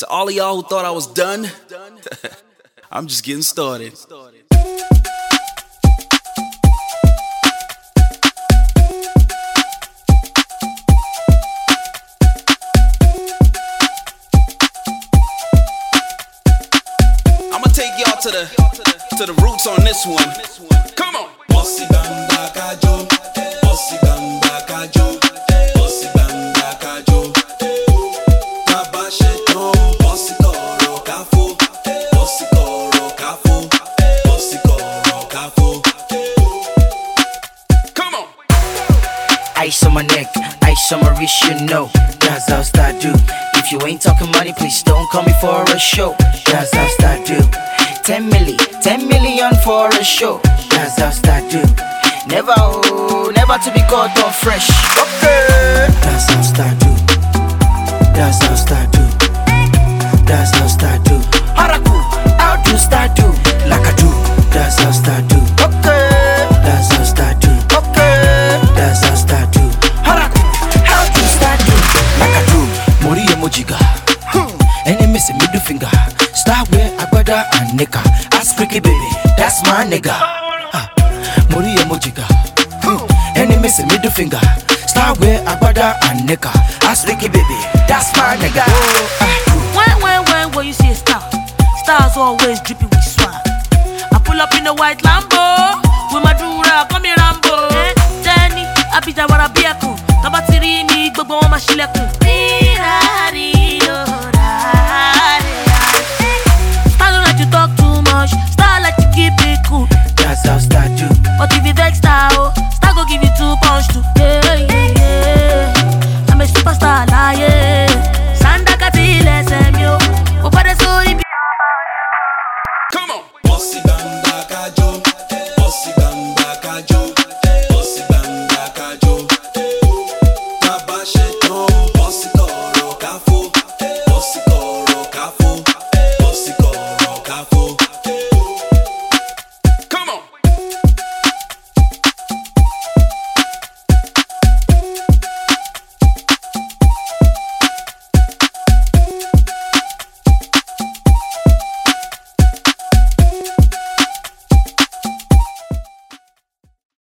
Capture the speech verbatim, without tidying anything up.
To all of y'all who thought I was done, I'm just getting started. I'ma take y'all to the to the roots on this one. Come on. Bossy bamba kajo, bossy bamba kajo, bossy bamba kajo. Kabasheto, bossy koro kafo, bossy koro kafo, bossy koro kafo. Come on. Ice on my neck, ice on my wrist, you know. That's how I do. If you ain't talking money, please don't call me for a show. That's how I do. Ten milli, ten million for a show. That's how I do. Never, oh, never to be caught on fresh. Okay. That's how I do. That's how I do. That's how I do. Haraku, how do I do? Like I do. That's how I do. Okay. That's how I do. Okay. That's how I do. Haraku, how do I do? Like I do. Mori emojiga. Any missing middle finger. Start where Agbada and Nika. Ask Ricky baby, that's my nigga. uh, Mori emojiga. Any missing middle finger. Start where Agbada and Nika. Ask Ricky baby, that's my nigga. uh. When, when, when, when you see a star, stars always dripping with swag. I pull up in a white Lambo with my dura, come here Rambo. Eh, Jenny, I be the Warabiaku. Tabatiri mi, gbogbo wọn ma ṣílẹ̀kùn.